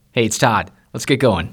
Hey, it's Todd. Let's get going.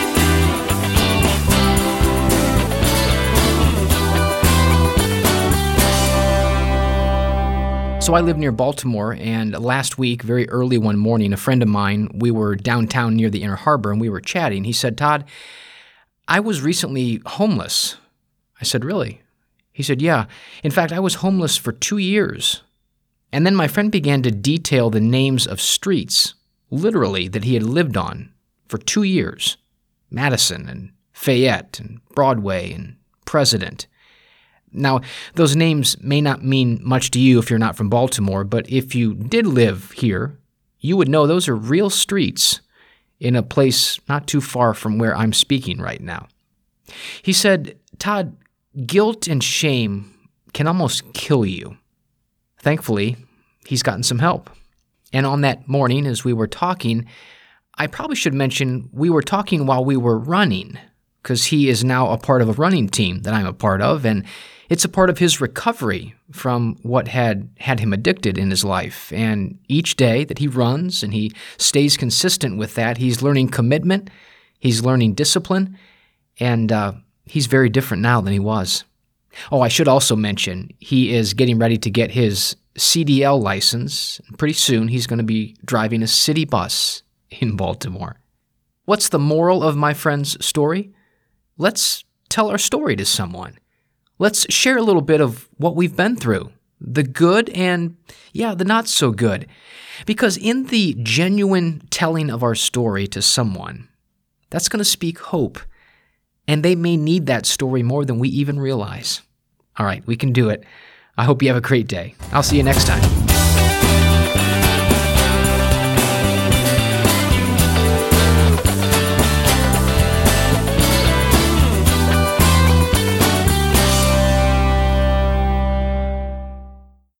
So I live near Baltimore, and last week, very early one morning, a friend of mine, we were downtown near the Inner Harbor, and we were chatting. He said, Todd, I was recently homeless. I said, really? He said, yeah. In fact, I was homeless for 2 years. And then my friend began to detail the names of streets, literally, that he had lived on for 2 years. Madison and Fayette and Broadway and President. Now, those names may not mean much to you if you're not from Baltimore, but if you did live here, you would know those are real streets in a place not too far from where I'm speaking right now. He said, Todd, guilt and shame can almost kill you. Thankfully, he's gotten some help. And on that morning, as we were talking, I probably should mention we were talking while we were running, because he is now a part of a running team that I'm a part of, and it's a part of his recovery from what had him addicted in his life. And each day that he runs and he stays consistent with that, he's learning commitment, he's learning discipline, and he's very different now than he was. Oh, I should also mention, he is getting ready to get his CDL license. Pretty soon, he's going to be driving a city bus in Baltimore. What's the moral of my friend's story? Let's tell our story to someone. Let's share a little bit of what we've been through, the good and, the not so good. Because in the genuine telling of our story to someone, that's going to speak hope. And they may need that story more than we even realize. All right, we can do it. I hope you have a great day. I'll see you next time.